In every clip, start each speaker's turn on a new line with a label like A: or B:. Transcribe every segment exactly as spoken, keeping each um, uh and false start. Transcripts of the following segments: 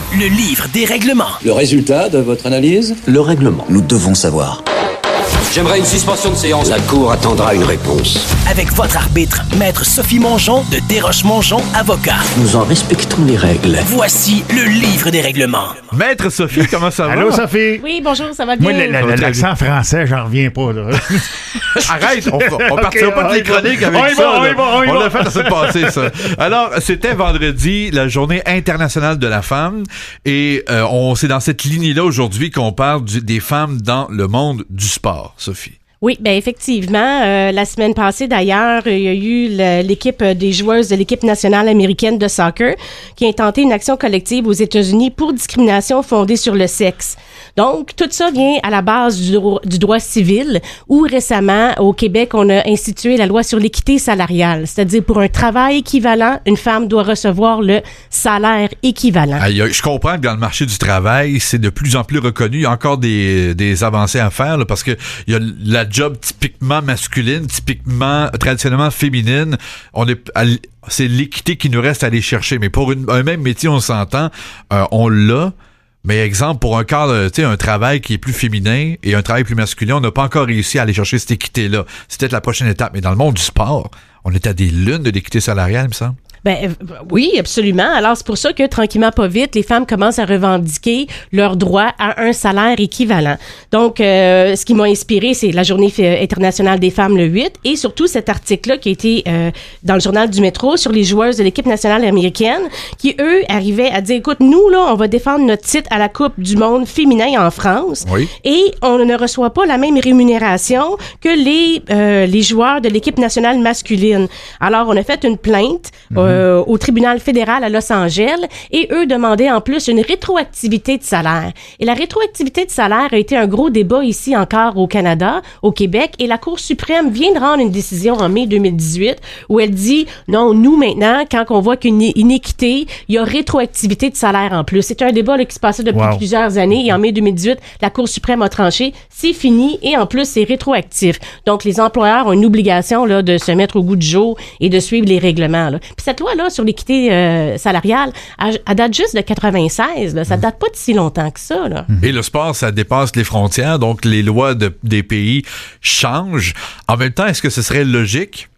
A: le livre des règlements.
B: Le résultat de votre analyse?
C: Le règlement. Nous devons savoir.
D: J'aimerais une suspension de séance. La Cour attendra une réponse.
A: Avec votre arbitre, Maître Sophie Mongeon de Desroches-Mongeon, avocat.
C: Nous en respectons les règles.
A: Voici le livre des règlements.
E: Maître Sophie, comment ça va?
F: Allô, Sophie?
G: Oui, bonjour, ça va bien?
F: Moi, le- le- l'accent français, j'en reviens pas, là.
E: Arrête, on, on
F: Ok,
E: partira pas
F: on
E: de les
F: y va.
E: chroniques avec
F: On y
E: ça.
F: va, on
E: là.
F: y va, on y
E: On
F: va.
E: l'a fait la semaine passée, ça. Alors, c'était vendredi, la journée internationale de la femme, et euh, on c'est dans cette lignée-là aujourd'hui qu'on parle du- des femmes dans le monde du sport, Sophie.
G: Oui, bien effectivement. Euh, la semaine passée, d'ailleurs, il y a eu le- l'équipe des joueuses de l'équipe nationale américaine de soccer qui a intenté une action collective aux États-Unis pour discrimination fondée sur le sexe. Donc, tout ça vient à la base du, dro- du droit civil où récemment, au Québec, on a institué la loi sur l'équité salariale. C'est-à-dire, pour un travail équivalent, une femme doit recevoir le salaire équivalent.
E: Ah, il y a- je comprends que dans le marché du travail, c'est de plus en plus reconnu. Il y a encore des, des avancées à faire là, parce que il y a la job typiquement masculine, typiquement traditionnellement féminine. On est à l- c'est l'équité qui nous reste à aller chercher. Mais pour une- un même métier, on s'entend, euh, on l'a. Mais exemple, pour un cadre, tu sais, un travail qui est plus féminin et un travail plus masculin, on n'a pas encore réussi à aller chercher cette équité-là. C'est peut-être la prochaine étape. Mais dans le monde du sport, on est à des lunes de l'équité salariale, il me semble.
G: Ben euh, oui, absolument. Alors c'est pour ça que tranquillement pas vite, les femmes commencent à revendiquer leur droit à un salaire équivalent. Donc euh, ce qui m'a inspiré, c'est la Journée f- internationale des femmes le huit et surtout cet article-là qui a été euh, dans le journal du Métro sur les joueuses de l'équipe nationale américaine qui eux arrivaient à dire écoute, nous là, on va défendre notre titre à la Coupe du monde féminin en France
E: Oui.
G: et on ne reçoit pas la même rémunération que les euh, les joueurs de l'équipe nationale masculine. Alors on a fait une plainte euh, au tribunal fédéral à Los Angeles et eux demandaient en plus une rétroactivité de salaire. Et la rétroactivité de salaire a été un gros débat ici encore au Canada, au Québec, et la Cour suprême vient de rendre une décision en mai deux mille dix-huit où elle dit non, nous maintenant, quand on voit qu'une inéquité, il y a rétroactivité de salaire en plus. C'est un débat là, qui se passait depuis
F: Wow.
G: plusieurs années et en mai deux mille dix-huit, la Cour suprême a tranché, c'est fini et en plus c'est rétroactif. Donc les employeurs ont une obligation là de se mettre au goût du jour et de suivre les règlements là. Puis cette loi-là sur l'équité euh, salariale, elle, elle date juste de quatre-vingt-seize. Là. Ça date pas de si longtemps que ça. Là.
E: Et le sport, ça dépasse les frontières, donc les lois de- des pays changent. En même temps, est-ce que ce serait logique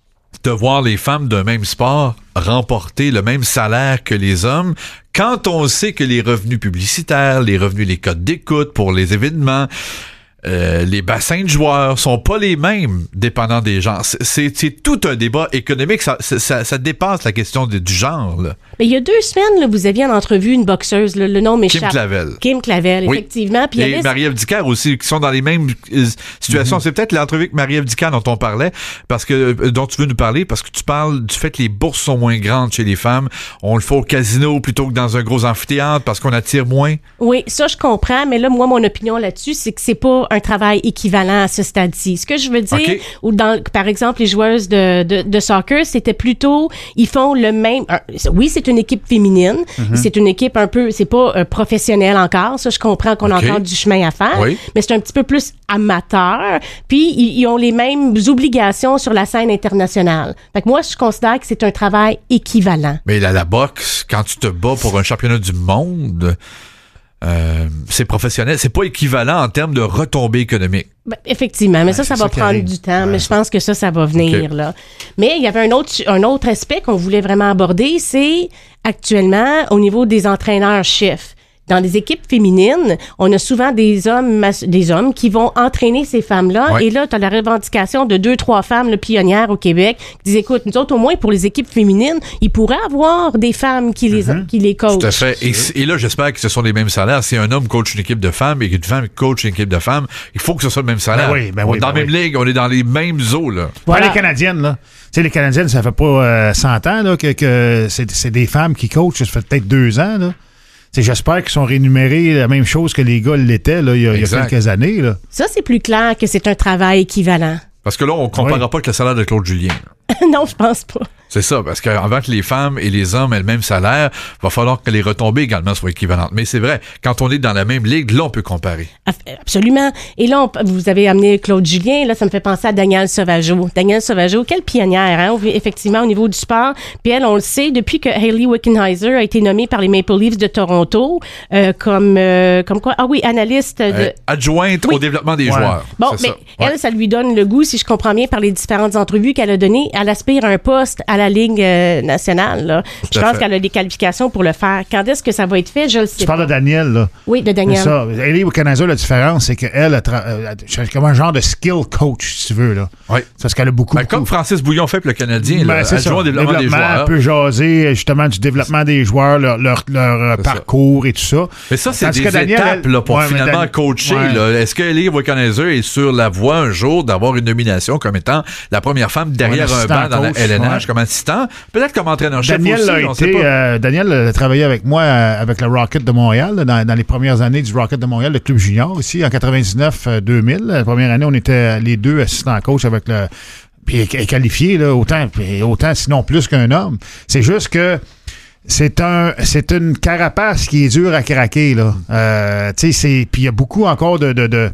E: de voir les femmes d'un même sport remporter le même salaire que les hommes quand on sait que les revenus publicitaires, les revenus, les codes d'écoute pour les événements, Euh, les bassins de joueurs sont pas les mêmes dépendant des genres. C'est, c'est, c'est tout un débat économique. Ça, ça, ça dépasse la question de- du genre. Là.
G: Mais il y a deux semaines, là, vous aviez en entrevue une boxeuse, là, le nom m'échappe.
E: Kim Clavel.
G: Kim Clavel,
E: Oui.
G: effectivement. Puis il y
E: Et
G: avait-
E: Marie-Ève Dicker aussi, qui sont dans les mêmes euh, situations. C'est peut-être l'entrevue avec Marie-Ève Dicker dont on parlait, parce que euh, dont tu veux nous parler, parce que tu parles du fait que les bourses sont moins grandes chez les femmes. On le fait au casino plutôt que dans un gros amphithéâtre parce qu'on attire moins.
G: Oui, ça, je comprends, mais là, moi, mon opinion là-dessus, c'est que c'est pas un travail équivalent à ce stade-ci. Ce que je veux dire,
E: OK.
G: ou dans, par exemple, les joueuses de, de, de soccer, c'était plutôt, ils font le même, un- oui, c'est une équipe féminine, c'est une équipe un peu, c'est pas euh, professionnel encore, ça, je comprends qu'on
E: OK.
G: a encore du chemin à faire,
E: Oui.
G: mais c'est un petit peu plus amateur, puis ils, ils ont les mêmes obligations sur la scène internationale. Fait que moi, je considère que c'est un travail équivalent.
E: Mais là, la boxe, quand tu te bats pour un championnat du monde, euh, c'est professionnel. C'est pas équivalent en termes de retombées économiques.
G: Ben, effectivement, mais ça, ça
F: c'est
G: va
F: ça qui
G: prendre
F: arrive.
G: du temps,
F: Ouais,
G: mais je pense que ça, ça va venir,
E: OK.
G: là. Mais il y avait un autre, un autre aspect qu'on voulait vraiment aborder, c'est actuellement au niveau des entraîneurs-chefs. Dans les équipes féminines, on a souvent des hommes, mas- des hommes qui vont entraîner ces femmes-là.
E: Ouais.
G: Et là, tu as la revendication de deux, trois femmes là, pionnières au Québec qui disent, écoute, nous autres, au moins, pour les équipes féminines, ils pourraient avoir des femmes qui les, qui les coachent.
E: Tout à fait. Et, et là, j'espère que ce sont les mêmes salaires. Si un homme coach une équipe de femmes et qu'une femme coach une équipe de femmes, il faut que ce soit le même salaire.
F: Ben oui, ben
E: on
F: oui,
E: est dans
F: ben
E: la même
F: oui.
E: ligue, on est dans les mêmes eaux, là.
G: Voilà.
F: Pas les Canadiennes, là. Tu sais, les Canadiennes, ça fait pas euh, cent ans là, que, que c'est, c'est des femmes qui coachent. Ça fait peut-être deux ans, là. T'sais, j'espère qu'ils sont rémunérés la même chose que les gars l'étaient là, il, y a, il y a
E: Exact.
F: quelques années. Là.
G: Ça, c'est plus clair que c'est un travail équivalent.
E: Parce que là, on comparera
F: Oui.
E: pas avec le salaire de Claude Julien.
G: Non, je pense pas.
E: C'est ça, parce qu'avant que les femmes et les hommes aient le même salaire, il va falloir que les retombées également soient équivalentes. Mais c'est vrai, quand on est dans la même ligue, là, on peut comparer.
G: Absolument. Et là, on, vous avez amené Claude Julien, là, ça me fait penser à Danielle Sauvageau. Danielle Sauvageau, quelle pionnière, hein, effectivement, au niveau du sport. Puis elle, on le sait, depuis que Hayley Wickenheiser a été nommée par les Maple Leafs de Toronto euh, comme, euh, comme quoi? Ah oui, analyste. De...
E: Euh, adjointe oui. au développement des ouais. joueurs.
G: Bon, mais ça. elle, ouais. ça lui donne le goût, si je comprends bien, par les différentes entrevues qu'elle a données. Elle aspire à un poste à la Ligue euh, nationale. Là. Je pense fait. qu'elle a des qualifications pour le faire. Quand est-ce que ça va être fait? Je le sais
F: tu
G: pas.
F: Tu parles de Danielle, là.
G: Oui, de Danielle. C'est
F: ça. Hayley Wickenheiser, la différence, c'est qu'elle a tra- euh, c'est comme un genre de skill coach, si tu veux. Là.
E: Oui.
F: C'est parce qu'elle a beaucoup,
E: ben,
F: beaucoup...
E: Comme Francis Bouillon fait pour le Canadien,
F: ben,
E: là, adjoint au développement, développement des joueurs.
F: Elle peut jaser, justement, du développement des joueurs, leur, leur, leur parcours ça. et tout ça.
E: Mais ça, c'est
F: Tandis
E: des
F: Danielle,
E: étapes là, pour
F: ouais,
E: finalement
F: Dan...
E: coacher.
F: Ouais.
E: Là. Est-ce que Hayley Wickenheiser est sur la voie un jour d'avoir une nomination comme étant la première femme derrière ouais, un banc dans la L N H ouais. comme assistant? Peut-être comme entraîneur-chef
F: Daniel
E: aussi,
F: a
E: on
F: été,
E: sait pas.
F: Euh, Daniel a travaillé avec moi euh, avec le Rocket de Montréal, là, dans, dans les premières années du Rocket de Montréal, le club junior aussi, en quatre-vingt-dix-neuf deux mille. La première année, on était les deux assistants coach avec le... Puis qualifié, là, autant, autant sinon plus qu'un homme. C'est juste que c'est un c'est une carapace qui est dure à craquer, là. Euh, tu sais, c'est... Puis il y a beaucoup encore de... de, de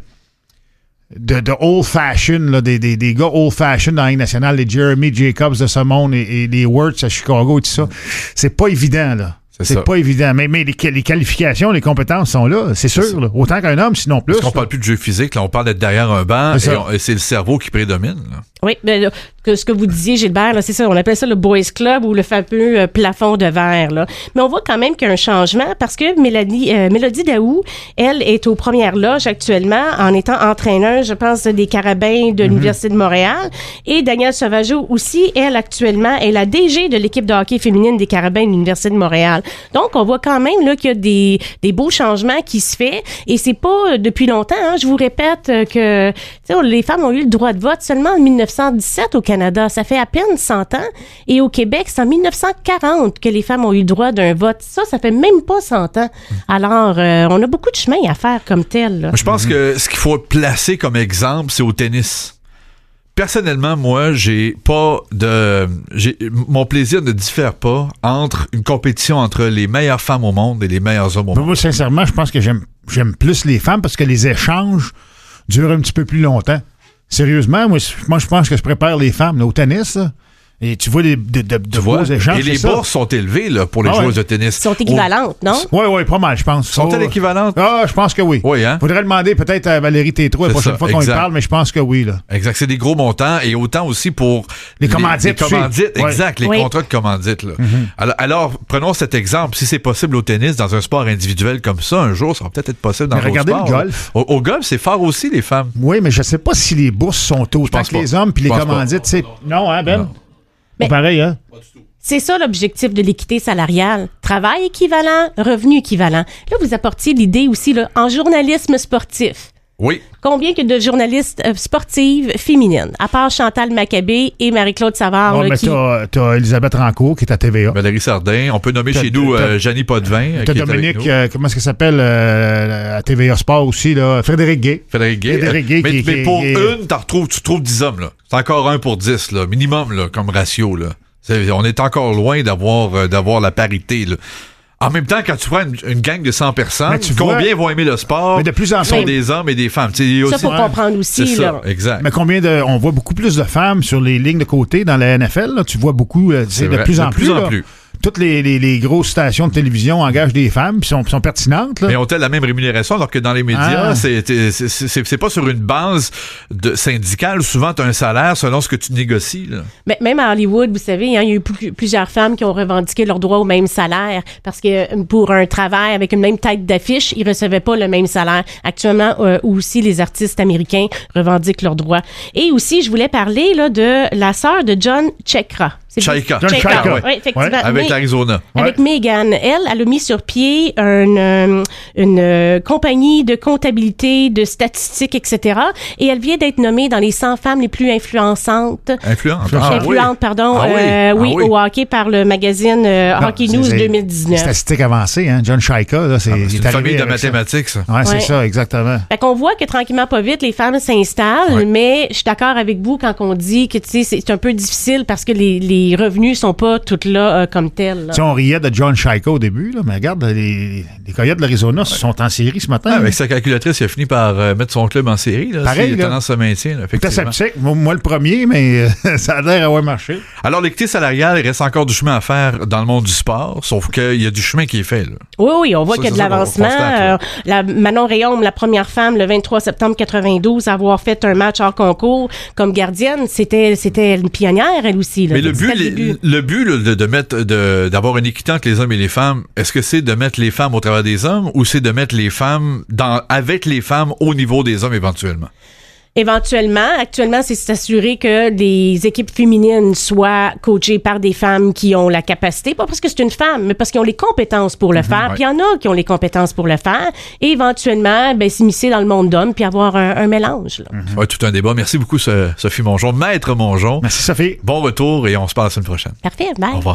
F: De, de old-fashioned, là, des, des, des gars old-fashioned dans la Ligue nationale, les Jeremy Jacobs de ce monde et, et les Wirtz à Chicago et tout ça. C'est pas évident, là. C'est, c'est pas évident. Mais, mais les, les qualifications, les compétences sont là, c'est, c'est sûr. Là. Autant qu'un homme, sinon plus.
E: Parce qu'on là. parle plus de jeu physique, là, on parle d'être derrière un banc
F: c'est
E: et, on, et c'est le cerveau qui prédomine. Là.
G: Oui, mais là, que ce que vous disiez, Gilbert, là, c'est ça, on appelle ça le Boys Club ou le fameux euh, plafond de verre. Là. Mais on voit quand même qu'il y a un changement parce que Mélanie, euh, Mélodie Daou, elle est aux premières loges actuellement en étant entraîneuse, je pense, des Carabins de mm-hmm. l'Université de Montréal. Et Danielle Sauvageau aussi, elle, actuellement, est la D G de l'équipe de hockey féminine des Carabins de l'Université de Montréal. Donc, on voit quand même là, qu'il y a des, des beaux changements qui se font. Et c'est pas depuis longtemps. Hein, je vous répète que les femmes ont eu le droit de vote seulement en dix-neuf cent dix-sept au Canada. Ça fait à peine cent ans. Et au Québec, c'est en dix-neuf cent quarante que les femmes ont eu le droit d'un vote. Ça, ça fait même pas cent ans. Alors, euh, on a beaucoup de chemin à faire comme tel. Là.
E: Je pense mm-hmm. que ce qu'il faut placer comme exemple, c'est au tennis. Personnellement, moi, j'ai pas de... J'ai, mon plaisir ne diffère pas entre une compétition entre les meilleures femmes au monde et les meilleurs hommes au monde.
F: Moi, sincèrement, je pense que j'aime, j'aime plus les femmes parce que les échanges durent un petit peu plus longtemps. Sérieusement, moi, moi je pense que je prépare les femmes là, au tennis. Là. Et tu vois des de, de, de beaux échanges.
E: Et les bourses sont élevées là, pour les ah, joueuses ouais. de tennis.
G: Ils sont équivalentes, oh. non?
F: Oui, oui, pas mal, je pense.
E: Sont-elles
F: oh.
E: équivalentes?
F: Ah, je pense que oui.
E: Oui, hein?
F: Faudrait demander peut-être à Valérie Tétrault la prochaine ça, fois qu'on y parle, mais je pense que oui. Là.
E: Exact. C'est des gros montants et autant aussi pour
F: les commandites.
E: Les, les commandites, exact. Ouais. Les
G: oui.
E: contrats de commandites. Là.
F: Mm-hmm.
E: Alors, alors, prenons cet exemple. Si c'est possible au tennis, dans un sport individuel comme ça, un jour, ça va peut-être être possible dans
F: mais
E: d'autres sports.
F: Regardez le golf.
E: Au, au golf, c'est fort aussi, les femmes.
F: Oui, mais je sais pas si les bourses sont autant que les hommes puis les commandites. C'est... Non, hein, Ben? Non.
G: Mais,
F: pareil, hein?
E: Pas du tout.
G: C'est ça l'objectif de l'équité salariale. Travail équivalent, revenu équivalent. Là, vous apportiez l'idée aussi là, en journalisme sportif.
E: Oui.
G: Combien que de journalistes euh, sportives féminines, à part Chantal Maccabé et Marie-Claude Savard?
F: Oh,
G: là,
F: mais
G: qui...
F: t'as, t'as Elisabeth Rancourt qui est à T V A.
E: Valérie Sardin. On peut nommer t'as, chez nous euh, Jeannie Potvin.
F: T'as qui Dominique, euh, comment est-ce qu'elle s'appelle euh, à T V A Sport aussi, là? Frédéric Gay.
E: Frédéric Gay.
F: Frédéric Gay
E: mais,
F: qui,
E: mais
F: qui,
E: pour
F: qui,
E: une, t'en retrouves, tu trouves dix hommes, là. C'est encore un pour dix, là. Minimum, là, comme ratio, là. C'est, on est encore loin d'avoir, euh, d'avoir la parité, là. En même temps, quand tu prends une, une gang de cent personnes, combien vois, vont aimer le sport?
F: Mais de plus en plus.
E: sont des hommes et des femmes. T'sais,
G: ça,
E: aussi,
G: faut comprendre aussi.
E: C'est
G: là.
E: ça, exact.
F: Mais combien de. On voit beaucoup plus de femmes sur les lignes de côté dans la N F L. Là. Tu vois beaucoup. C'est, c'est de, plus de plus en plus. Toutes les, les, les grosses stations de télévision engagent des femmes puis sont, sont pertinentes. Là.
E: Mais ont-elles la même rémunération alors que dans les médias, ah. c'est, c'est, c'est, c'est, c'est pas sur une base de syndicale. Souvent, tu as un salaire selon ce que tu négocies. Là.
G: Mais même à Hollywood, vous savez, hein, il y a eu plus, plusieurs femmes qui ont revendiqué leur droit au même salaire parce que pour un travail avec une même tête d'affiche, ils recevaient pas le même salaire. Actuellement, euh, aussi, les artistes américains revendiquent leurs droits. Et aussi, je voulais parler là, de la sœur de John Tchekra. C'est
E: Chaika.
F: John
G: Chaika,
F: Chaika.
G: oui, effectivement.
E: Ouais, avec
G: Mais-
E: l'Arizona.
G: Avec
F: Ouais.
G: Megan, elle, elle a mis sur pied une, euh, une euh, compagnie de comptabilité, de statistiques, et cetera. Et elle vient d'être nommée dans les cent femmes les plus influençantes.
E: Influente.
G: influentes, pardon,
E: Ah oui.
G: euh,
E: Ah
G: oui,
E: oui.
G: au hockey par le magazine euh,
F: Non,
G: Hockey
F: c'est-
G: News
F: c'est-
G: deux mille dix-neuf.
F: Statistique avancée, hein. John Chaika, là, c'est,
E: Ah,
F: il
E: c'est
F: est
E: une
F: arrivé
E: famille de
F: avec ça.
E: mathématiques, ça.
F: Ouais, c'est
G: Ouais.
F: ça, exactement.
G: Fait qu'on voit que tranquillement, pas vite, les femmes s'installent,
E: Ouais.
G: mais je suis d'accord avec vous quand on dit que, tu sais, c'est c'est un peu difficile parce que les, les revenus sont pas toutes là euh, comme tels. là.
F: Tu sais, on riait de John Chaika au début, là, mais regarde, les, les Coyotes de l'Arizona sont en série ce matin.
E: Ah, avec sa calculatrice, il a fini par euh, mettre son club en série. Là,
F: Pareil,
E: si
F: là.
E: la tendance se maintient, là,
F: J'étais
E: effectivement.
F: sceptique, moi, moi le premier, mais euh, ça a l'air à avoir marché.
E: Alors, l'équité salariale, il reste encore du chemin à faire dans le monde du sport, sauf qu'il y a du chemin qui est fait. Là.
G: Oui, oui, on voit
E: Ça,
G: qu'il y a de
E: c'est ça qu'on
G: l'avancement.
E: constate, là.
G: Euh, la Manon Réaume, la première femme, le vingt-trois septembre quatre-vingt-douze, à avoir fait un match hors concours comme gardienne, c'était c'était une pionnière, elle aussi. Là,
E: Mais le
G: C'était
E: but,
G: le début.
E: le, le but là, de, de mettre, de, d'avoir une équité entre les hommes et les femmes, est-ce que c'est de mettre les femmes au travers des hommes ou c'est de mettre les femmes dans, avec les femmes au niveau des hommes éventuellement?
G: Éventuellement, actuellement, c'est s'assurer que les équipes féminines soient coachées par des femmes qui ont la capacité, pas parce que c'est une femme, mais parce qu'ils ont les compétences pour le faire.
E: ouais.
G: Puis il y en a qui ont les compétences pour le faire. Et éventuellement, ben, s'immiscer dans le monde d'hommes puis avoir un, un mélange. Là.
E: Ouais, tout un débat. Merci beaucoup, Sophie Mongeon. Maître Mongeon.
F: Merci, Sophie.
E: Bon retour et on se parle la semaine prochaine.
G: Parfait, bye.
E: Au revoir.